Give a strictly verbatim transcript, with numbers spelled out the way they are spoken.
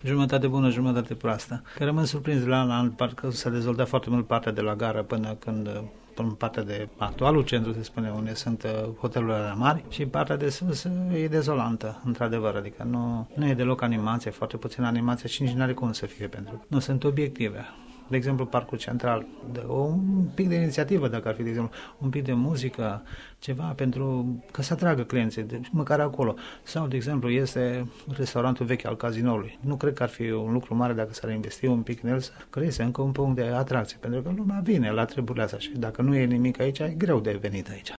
jumătate bună, jumătate proastă. Că rămân surprins la an la an, parcă s-a dezvoltat foarte mult partea de la gară până când în partea de actualul centru, se spune, unde sunt hotelurile alea mari, și partea de sus e dezolantă, într-adevăr, adică nu, nu e deloc animație, foarte puțină animație și nici nu are cum să fie, pentru că nu sunt obiective. De exemplu, Parcul Central, un pic de inițiativă, dacă ar fi, de exemplu, un pic de muzică, ceva pentru că să atragă clienții, de, măcar acolo. Sau, de exemplu, este restaurantul vechi al cazinoului. Nu cred că ar fi un lucru mare dacă s-ar investi un pic în el, să creeze încă un punct de atracție, pentru că lumea vine la treburile astea și dacă nu e nimic aici, e greu de venit aici.